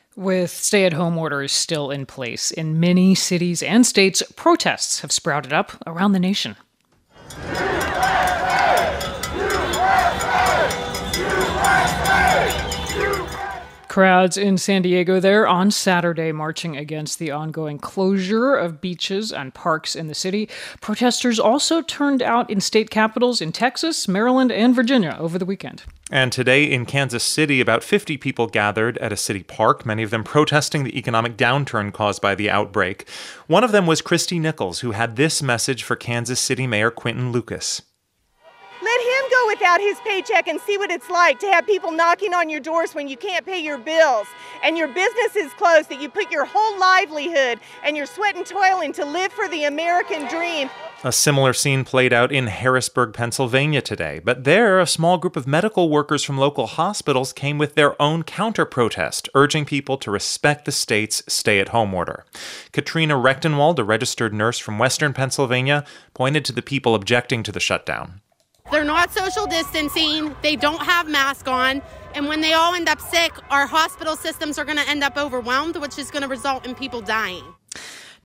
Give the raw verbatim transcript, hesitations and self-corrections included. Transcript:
With stay-at-home orders still in place in many cities and states, protests have sprouted up around the nation. Crowds in San Diego there on Saturday marching against the ongoing closure of beaches and parks in the city. Protesters also turned out in state capitals in Texas, Maryland, and Virginia over the weekend. And today in Kansas City, about fifty people gathered at a city park, many of them protesting the economic downturn caused by the outbreak. One of them was Christy Nichols, who had this message for Kansas City Mayor Quinton Lucas. Let him go without his paycheck and see what it's like to have people knocking on your doors when you can't pay your bills and your business is closed, that you put your whole livelihood and your sweat and toil in to live for the American dream. A similar scene played out in Harrisburg, Pennsylvania today, but there a small group of medical workers from local hospitals came with their own counter-protest, urging people to respect the state's stay-at-home order. Katrina Rechtenwald, a registered nurse from Western Pennsylvania, pointed to the people objecting to the shutdown. They're not social distancing, they don't have masks on, and when they all end up sick, our hospital systems are going to end up overwhelmed, which is going to result in people dying.